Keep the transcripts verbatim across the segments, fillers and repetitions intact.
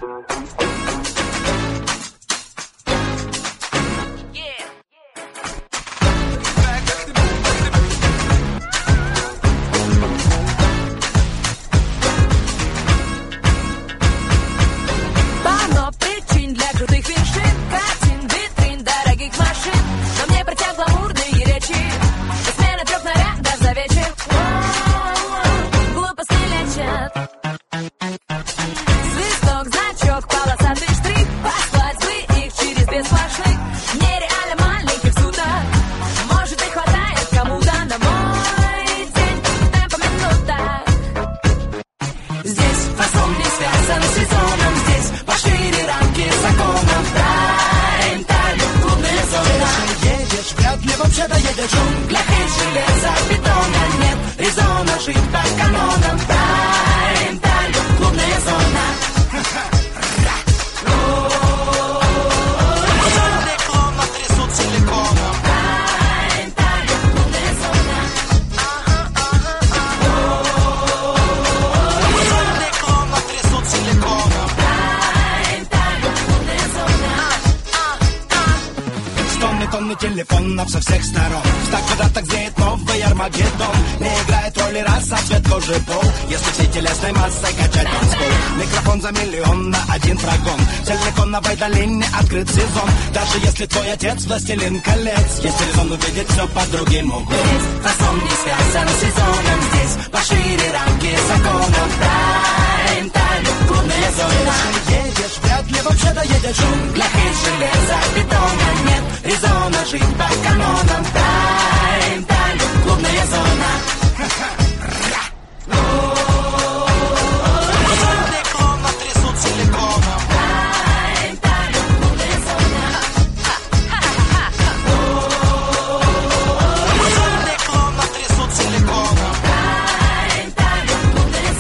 Телефонов со всех сторон. Так куда-то греет новый Армагеддон. Не играет роли раса, цвет кожи, пол. Если все телесной массой качать танцпол. Микрофон за миллион на один прогон. В силиконовой долине открыт сезон. Даже если твой отец властелин колец, есть резон увидеть все под другим углом. Здесь фасон не связан с сезоном. Здесь пошире рамки законов. Прайм-тайм, клубная зона. Если едешь, вряд ли вообще доедешь. В джунглях из железа, бетона нет резона жить по канонам. Прайм-тайм, клубная зона. Реклама трясут силиконом. Прайм-тайм, клубная зона. Реклама трясут силиконом. Прайм-тайм, клубная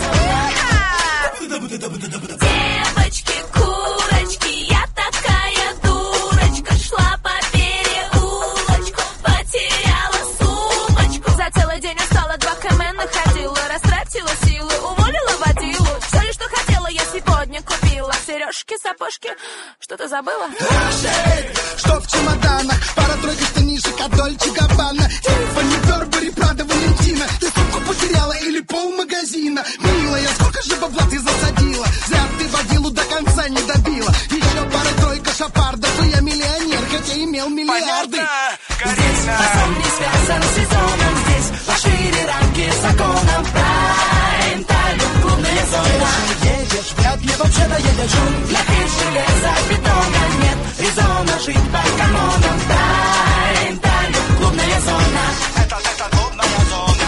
зона. Девочки, курочки, я такая дурочка, шла по переулочку, потеряла сумочку. За целый день устала, два километра находила, растратила силы, уволила водилу. Все ли, что хотела, я сегодня купила. Сережки, сапожки, что-то забыла? Что в чемоданах? Пара-тройка штанишек от Дольче Габбана. Тиффани, Бербери, Прада, Валентина. Ты сумку потеряла или полмагазина? Милая, сколько же бабла ты засадила? Зря ты водилу до конца не добила. Еще пара-тройка шапардов, и я миллионер, хотя имел миллиарды. Здесь фасон не связан с сезоном. Здесь пошире рамки законов. Прайм-тайм, клубная зона. Едешь, вряд ли вообще доедешь. В джунглях из железа, бетона нет резона жить по канонам. Прайм-тайм, клубная зона. Это, это клубная зона.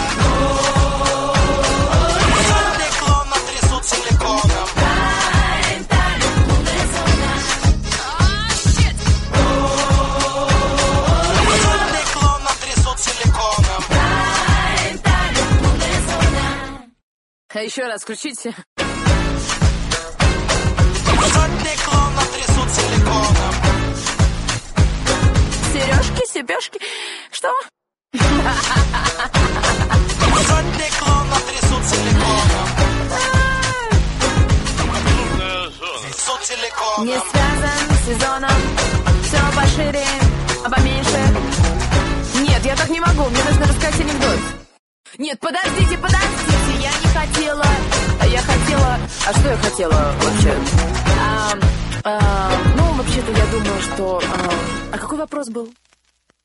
Реклама трясут силиконом. Прайм-тайм, клубная зона. Реклама трясут силиконом. Прайм-тайм, клубная зона. А еще раз включите. Реклама трясут силиконом. Сережки, себежки. Что? Реклама трясут силиконом. Трясут силиконом. Не связан с сезоном. Все пошире, а поменьше. Нет, я так не могу. Мне нужно рассказать анекдот. Нет, подождите, подождите. Я не хотела. А я хотела. А что я хотела вообще? А, а, ну, вообще-то я думала, что... А, а какой вопрос был?